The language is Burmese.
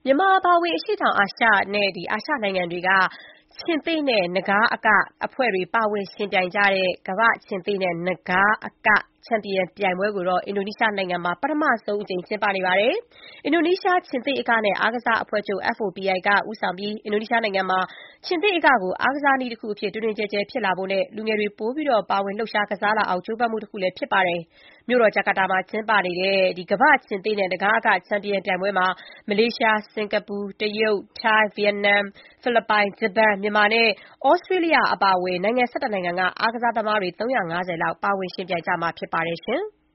မြန်မာအပါအဝင်အရှေ့တောင်အာရှနဲ့အာရှနိုင်ငံတွေက ခြင်္သေ့နဲ့နဂါးအကအဖွဲ့တွေပါဝင်ယှဉ်ပြိုင်ကြတဲ့ ကမ္ဘာ့ခြင်္သေ့နဲ့နဂါးအကချန်ပီယံပြိုင်ပွဲကို အင်ဒိုနီးရှားနိုင်ငံမှာ ပထမဆုံးအကြိမ်ကျင်းပနေပါတယ်။ အင်ဒိုနီးရှား ခြင်္သေ့အကနဲ့အားကစားအဖွဲ့ချုပ် FOPI ကဦးဆောင်ပြီး အင်ဒိုနီးရှားနိုင်ငံမှာ ခြင်္သေ့အကကို အားကစားနည်းတခုအဖြစ် တွင်တွင်ကျယ်ကျယ်ဖြစ်လာဖို့နဲ့ လူငယ်တွေ ပိုပြီးပါဝင်လှုပ်ရှားကစားလာအောင် ကြိုးပမ်းမှုတခုလည်းဖြစ်ပါတယ်။ မြို့တော်ဂျာကာတာမှာကျင်းပနေတဲ့ ကမ္ဘာ့ခြင်္သေ့နဲ့နဂါးအကချန်ပီယံပြိုင်ပွဲမှာ မလေးရှား၊ စင်ကာပူ၊ တရုတ်၊ ထိုင်း၊ ဗီယက်နမ်၊ ဖိလစ်ပိုင်၊ ဂျပန်၊ မြန်မာနဲ့ ဩစတြေးလျအပါအဝင် နိုင်ငံ ၁၁ နိုင်ငံက အားကစားသမားတွေ ၃၅၀ လောက် ပါဝင်ယှဉ်ပြိုင်ကြမှာဖြစ်ပါတယ်။